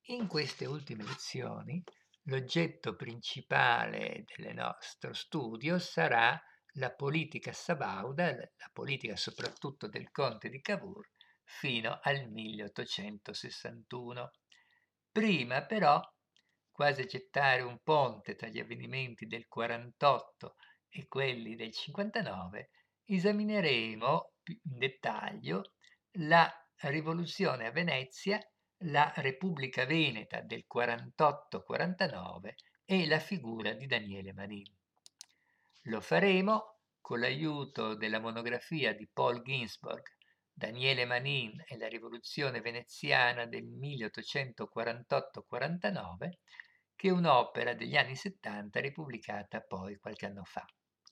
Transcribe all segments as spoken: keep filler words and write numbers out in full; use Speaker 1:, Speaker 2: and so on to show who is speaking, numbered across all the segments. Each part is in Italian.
Speaker 1: In queste ultime lezioni l'oggetto principale del nostro studio sarà la politica sabauda, l la politica soprattutto del conte di Cavour fino al milleottocentosessantuno. Prima però, quasi a gettare un ponte tra gli avvenimenti del quarantotto e quelli del cinquantanove, esamineremo più in dettaglio la rivoluzione a Venezia, la Repubblica Veneta del quarantotto quarantanove e la figura di Daniele Manin. Lo faremo con l'aiuto della monografia di Paul Ginsburg, Daniele Manin e la rivoluzione veneziana del milleottocentoquarantotto quarantanove, che è un'opera degli anni settanta ripubblicata poi qualche anno fa.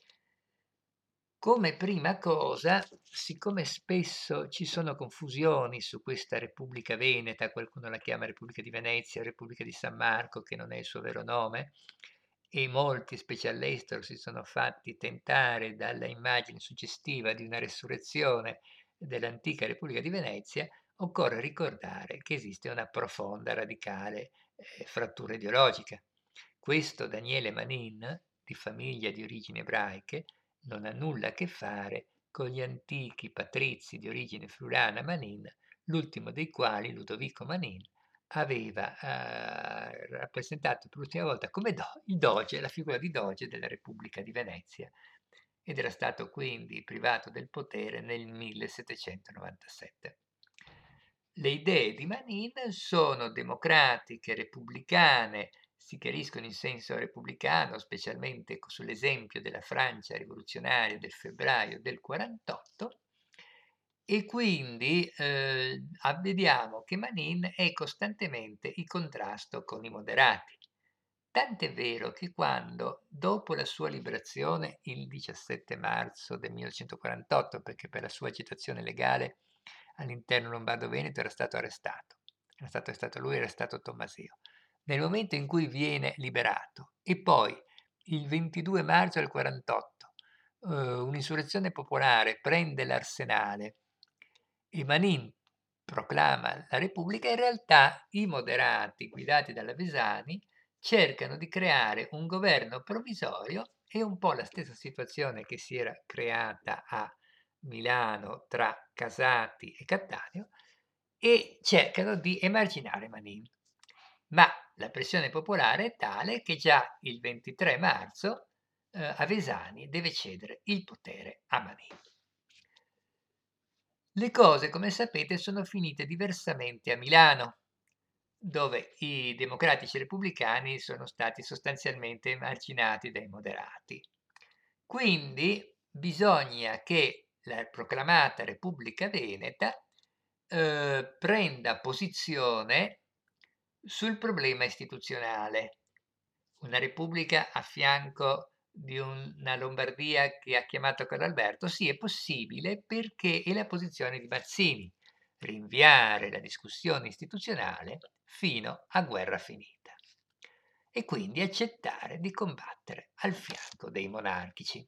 Speaker 1: Come prima cosa, siccome spesso ci sono confusioni su questa Repubblica Veneta, qualcuno la chiama Repubblica di Venezia, Repubblica di San Marco, che non è il suo vero nome, e molti, specie all'estero, si sono fatti tentare dalla immagine suggestiva di una resurrezione dell'antica Repubblica di Venezia, occorre ricordare che esiste una profonda, radicale eh, frattura ideologica. Questo Daniele Manin, di famiglia di origini ebraiche, non ha nulla a che fare con gli antichi patrizi di origine friulana Manin, l'ultimo dei quali, Ludovico Manin, aveva eh, rappresentato per l'ultima volta come do, il doge, la figura di doge della Repubblica di Venezia, ed era stato quindi privato del potere nel millesettecentonovantasette. Le idee di Manin sono democratiche, repubblicane, si chiariscono in senso repubblicano, specialmente sull'esempio della Francia rivoluzionaria del febbraio del quarantotto, e quindi eh, vediamo che Manin è costantemente in contrasto con i moderati. Tant'è vero che quando, dopo la sua liberazione il diciassette marzo del millenovecentoquarantotto, perché per la sua agitazione legale all'interno lombardo-veneto era stato arrestato, era stato arrestato lui, era stato Tommaseo, nel momento in cui viene liberato e poi il ventidue marzo del quarantotto eh, un'insurrezione popolare prende l'Arsenale e Manin proclama la Repubblica, in realtà i moderati guidati dalla Vesani cercano di creare un governo provvisorio e un po' la stessa situazione che si era creata a Milano tra Casati e Cattaneo, e cercano di emarginare Manin. Ma la pressione popolare è tale che già il ventitré marzo eh, Avesani deve cedere il potere a Manin. Le cose, come sapete, sono finite diversamente a Milano, dove i democratici repubblicani sono stati sostanzialmente emarginati dai moderati. Quindi bisogna che la proclamata Repubblica Veneta eh, prenda posizione sul problema istituzionale. Una repubblica a fianco di una Lombardia che ha chiamato Carlo Alberto, sì, è possibile perché è la posizione di Mazzini, rinviare la discussione istituzionale fino a guerra finita e quindi accettare di combattere al fianco dei monarchici.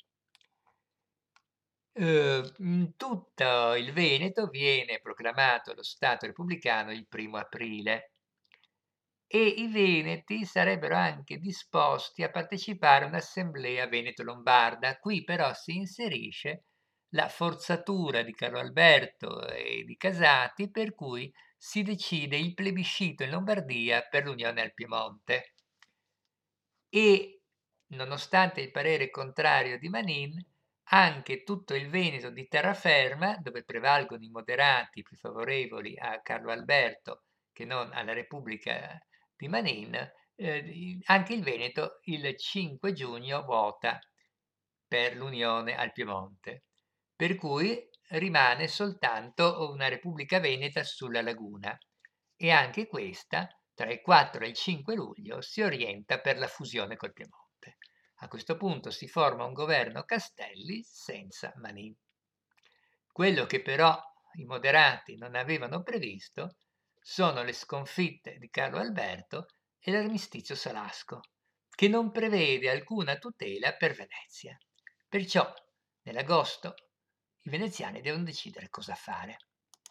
Speaker 1: Uh, in tutto il Veneto viene proclamato lo Stato repubblicano il primo aprile e i veneti sarebbero anche disposti a partecipare a un'assemblea veneto-lombarda. Qui però si inserisce la forzatura di Carlo Alberto e di Casati, per cui si decide il plebiscito in Lombardia per l'unione al Piemonte. E, nonostante il parere contrario di Manin, anche tutto il Veneto di terraferma, dove prevalgono i moderati più favorevoli a Carlo Alberto che non alla Repubblica di Manin, eh, anche il Veneto il cinque giugno vota per l'unione al Piemonte, per cui rimane soltanto una Repubblica Veneta sulla laguna e anche questa tra il quattro e il cinque luglio si orienta per la fusione col Piemonte. A questo punto si forma un governo Castelli senza Manin. Quello che però i moderati non avevano previsto sono le sconfitte di Carlo Alberto e l'armistizio Salasco, che non prevede alcuna tutela per Venezia. Perciò, nell'agosto, i veneziani devono decidere cosa fare.